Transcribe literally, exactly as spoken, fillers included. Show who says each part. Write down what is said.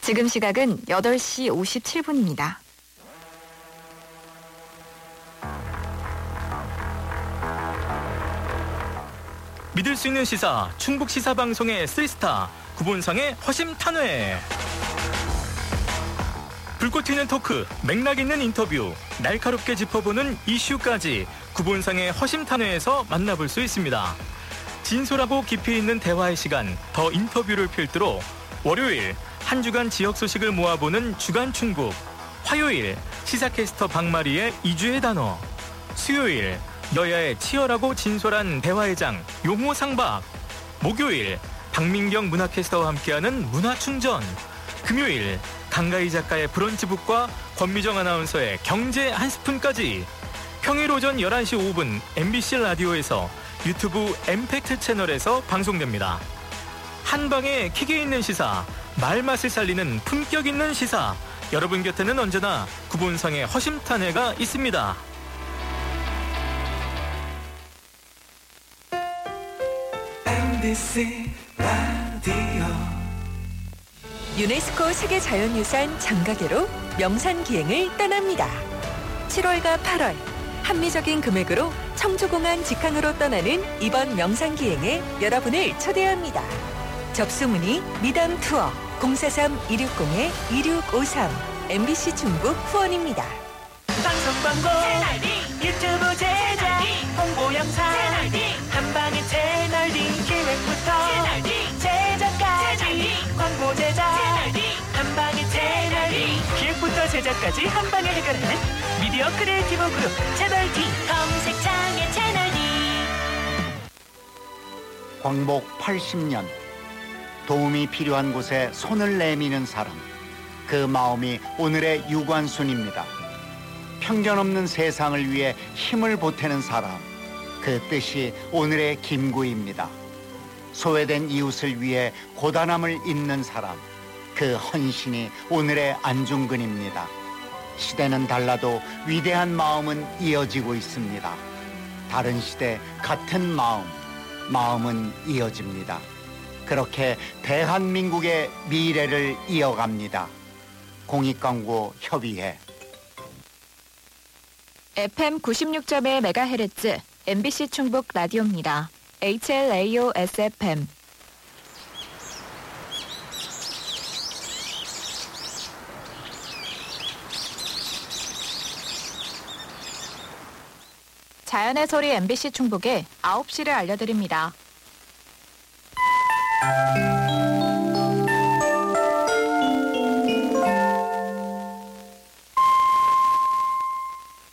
Speaker 1: 지금 시각은 여덟 시 오십칠 분입니다.
Speaker 2: 믿을 수 있는 시사, 충북 시사방송의 쓰리스타, 구본상의 허심탄회. 불꽃 튀는 토크, 맥락 있는 인터뷰, 날카롭게 짚어보는 이슈까지 구본상의 허심탄회에서 만나볼 수 있습니다. 진솔하고 깊이 있는 대화의 시간, 더 인터뷰를 필두로 월요일, 한 주간 지역 소식을 모아보는 주간 충북, 화요일, 시사캐스터 박마리의 이주의 단어, 수요일, 여야의 치열하고 진솔한 대화의 장, 용호상박, 목요일, 박민경 문화캐스터와 함께하는 문화충전, 금요일, 강가희 작가의 브런치북과 권미정 아나운서의 경제 한 스푼까지 평일 오전 열한 시 오 분 엠비씨 라디오에서 유튜브 엠팩트 채널에서 방송됩니다. 한방에 킥이 있는 시사, 말맛을 살리는 품격 있는 시사, 여러분 곁에는 언제나 구본상의 허심탄회가 있습니다.
Speaker 3: 엠비씨 라디오
Speaker 4: 유네스코 세계자연유산 장가계로 명산기행을 떠납니다. 칠월과 팔월 합리적인 금액으로 청주공항 직항으로 떠나는 이번 명산기행에 여러분을 초대합니다. 접수 문의 미담 투어 공사삼 이육공 이육오삼 엠비씨 충북 후원입니다.
Speaker 3: 방송 광고 유튜브 제작 홍보 영상 한방에 채널 D 기획부터 제작까지 광고 제작 한방에 채널 D 기획부터 제작까지 한방에 해결하는 미디어 크리에이티브 그룹 채널 D 검색창에 채널 D.
Speaker 5: 광복 팔십 년, 도움이 필요한 곳에 손을 내미는 사람, 그 마음이 오늘의 유관순입니다. 편견 없는 세상을 위해 힘을 보태는 사람, 그 뜻이 오늘의 김구입니다. 소외된 이웃을 위해 고단함을 잇는 사람, 그 헌신이 오늘의 안중근입니다. 시대는 달라도 위대한 마음은 이어지고 있습니다. 다른 시대 같은 마음, 마음은 이어집니다. 그렇게 대한민국의 미래를 이어갑니다. 공익광고 협의회.
Speaker 1: 에프엠 구십육 점 일 메가헤르츠 엠비씨 충북 라디오입니다. 에이치엘에이오에스에프엠. 자연의 소리 엠비씨 충북에 아홉 시를 알려드립니다.